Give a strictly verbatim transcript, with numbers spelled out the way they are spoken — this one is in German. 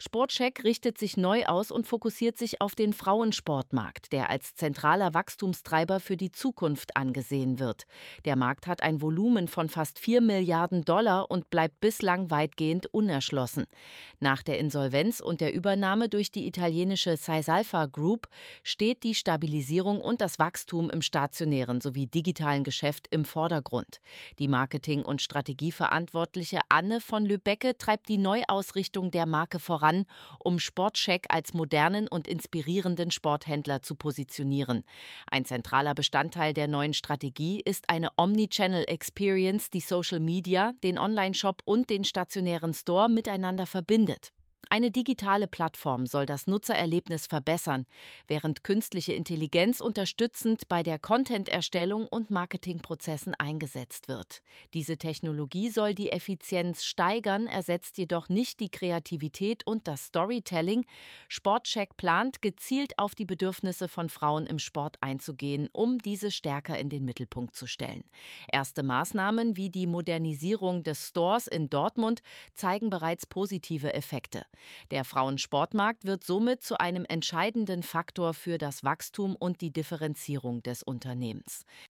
Sportcheck richtet sich neu aus und fokussiert sich auf den Frauensportmarkt, der als zentraler Wachstumstreiber für die Zukunft angesehen wird. Der Markt hat ein Volumen von fast vier Milliarden Dollar und bleibt bislang weitgehend unerschlossen. Nach der Insolvenz und der Übernahme durch die italienische Saisalfa Group steht die Stabilisierung und das Wachstum im stationären sowie digitalen Geschäft im Vordergrund. Die Marketing- und Strategieverantwortliche Anne von Lübbecke treibt die Neuausrichtung der Marke voran, um Sportcheck als modernen und inspirierenden Sporthändler zu positionieren. Ein zentraler Bestandteil der neuen Strategie ist eine Omnichannel Experience, die Social Media, den Onlineshop und den stationären Store miteinander verbindet. Eine digitale Plattform soll das Nutzererlebnis verbessern, während künstliche Intelligenz unterstützend bei der Content-Erstellung und Marketingprozessen eingesetzt wird. Diese Technologie soll die Effizienz steigern, ersetzt jedoch nicht die Kreativität und das Storytelling. Sportcheck plant, gezielt auf die Bedürfnisse von Frauen im Sport einzugehen, um diese stärker in den Mittelpunkt zu stellen. Erste Maßnahmen wie die Modernisierung des Stores in Dortmund zeigen bereits positive Effekte. Der Frauensportmarkt wird somit zu einem entscheidenden Faktor für das Wachstum und die Differenzierung des Unternehmens.